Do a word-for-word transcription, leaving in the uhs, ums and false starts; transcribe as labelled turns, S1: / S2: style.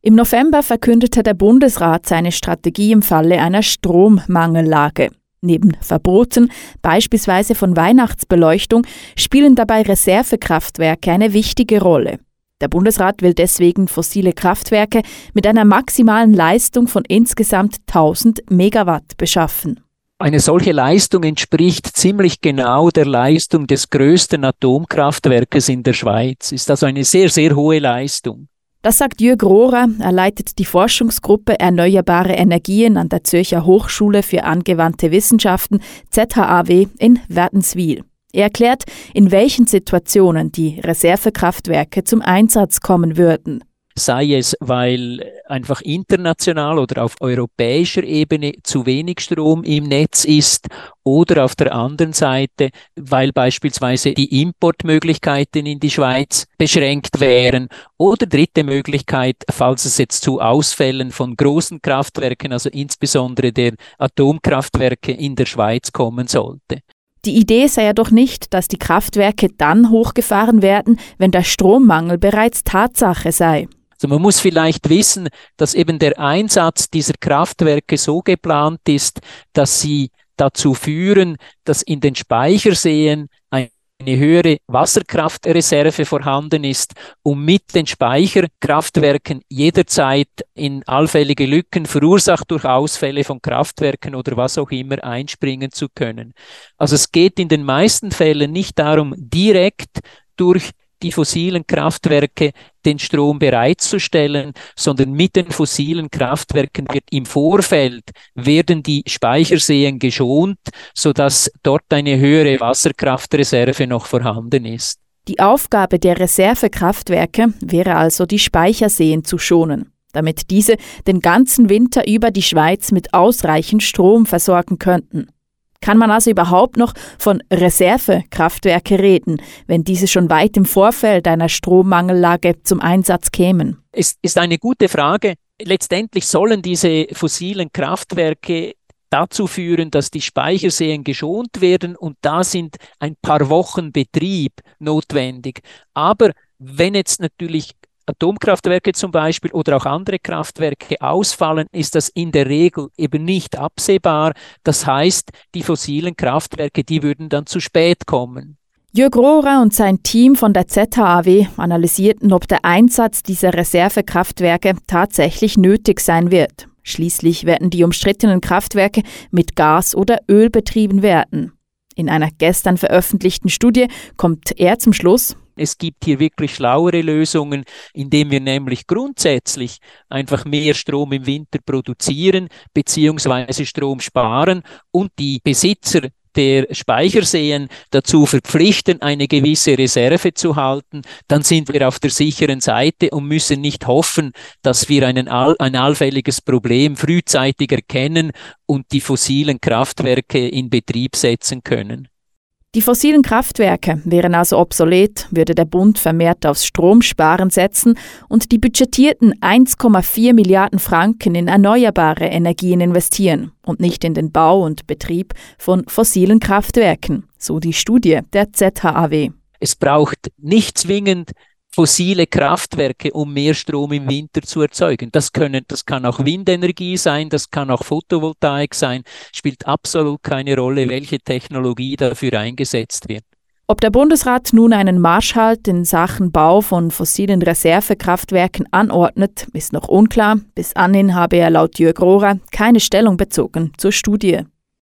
S1: Im November verkündete der Bundesrat seine Strategie im Falle einer Strommangellage. Neben Verboten, beispielsweise von Weihnachtsbeleuchtung, spielen dabei Reservekraftwerke eine wichtige Rolle. Der Bundesrat will deswegen fossile Kraftwerke mit einer maximalen Leistung von insgesamt tausend Megawatt beschaffen.
S2: Eine solche Leistung entspricht ziemlich genau der Leistung des größten Atomkraftwerkes in der Schweiz. Ist also eine sehr, sehr hohe Leistung.
S1: Das sagt Jürg Rohrer. Er leitet die Forschungsgruppe Erneuerbare Energien an der Zürcher Hochschule für angewandte Wissenschaften Z H A W in Wädenswil. Er erklärt, in welchen Situationen die Reservekraftwerke zum Einsatz kommen würden.
S2: Sei es, weil einfach international oder auf europäischer Ebene zu wenig Strom im Netz ist oder auf der anderen Seite, weil beispielsweise die Importmöglichkeiten in die Schweiz beschränkt wären oder dritte Möglichkeit, falls es jetzt zu Ausfällen von großen Kraftwerken, also insbesondere der Atomkraftwerke in der Schweiz kommen sollte.
S1: Die Idee sei ja doch nicht, dass die Kraftwerke dann hochgefahren werden, wenn der Strommangel bereits Tatsache sei.
S2: Also man muss vielleicht wissen, dass eben der Einsatz dieser Kraftwerke so geplant ist, dass sie dazu führen, dass in den Speicherseen eine höhere Wasserkraftreserve vorhanden ist, um mit den Speicherkraftwerken jederzeit in allfällige Lücken, verursacht durch Ausfälle von Kraftwerken oder was auch immer, einspringen zu können. Also es geht in den meisten Fällen nicht darum, direkt durch die fossilen Kraftwerke den Strom bereitzustellen, sondern mit den fossilen Kraftwerken wird im Vorfeld werden die Speicherseen geschont, sodass dort eine höhere Wasserkraftreserve noch vorhanden ist.
S1: Die Aufgabe der Reservekraftwerke wäre also, die Speicherseen zu schonen, damit diese den ganzen Winter über die Schweiz mit ausreichend Strom versorgen könnten. Kann man also überhaupt noch von Reservekraftwerke reden, wenn diese schon weit im Vorfeld einer Strommangellage zum Einsatz kämen?
S2: Es ist eine gute Frage. Letztendlich sollen diese fossilen Kraftwerke dazu führen, dass die Speicherseen geschont werden und da sind ein paar Wochen Betrieb notwendig. Aber wenn jetzt natürlich Atomkraftwerke zum Beispiel oder auch andere Kraftwerke ausfallen, ist das in der Regel eben nicht absehbar. Das heißt, die fossilen Kraftwerke, die würden dann zu spät kommen.
S1: Jürg Rohrer und sein Team von der Z H A W analysierten, ob der Einsatz dieser Reservekraftwerke tatsächlich nötig sein wird. Schließlich werden die umstrittenen Kraftwerke mit Gas oder Öl betrieben werden. In einer gestern veröffentlichten Studie kommt er zum Schluss:
S2: Es gibt hier wirklich schlauere Lösungen, indem wir nämlich grundsätzlich einfach mehr Strom im Winter produzieren bzw. Strom sparen und die Besitzer der Speicherseen dazu verpflichten, eine gewisse Reserve zu halten. Dann sind wir auf der sicheren Seite und müssen nicht hoffen, dass wir einen all, ein allfälliges Problem frühzeitig erkennen und die fossilen Kraftwerke in Betrieb setzen können.
S1: Die fossilen Kraftwerke wären also obsolet, würde der Bund vermehrt aufs Stromsparen setzen und die budgetierten eins Komma vier Milliarden Franken in erneuerbare Energien investieren und nicht in den Bau und Betrieb von fossilen Kraftwerken, so die Studie der Z H A W.
S2: Es braucht nicht zwingend fossile Kraftwerke, um mehr Strom im Winter zu erzeugen. Das können, das kann auch Windenergie sein, das kann auch Photovoltaik sein. Spielt absolut keine Rolle, welche Technologie dafür eingesetzt wird.
S1: Ob der Bundesrat nun einen Marschhalt in Sachen Bau von fossilen Reservekraftwerken anordnet, ist noch unklar. Bis anhin habe er laut Jürg Rohrer keine Stellung bezogen zur Studie.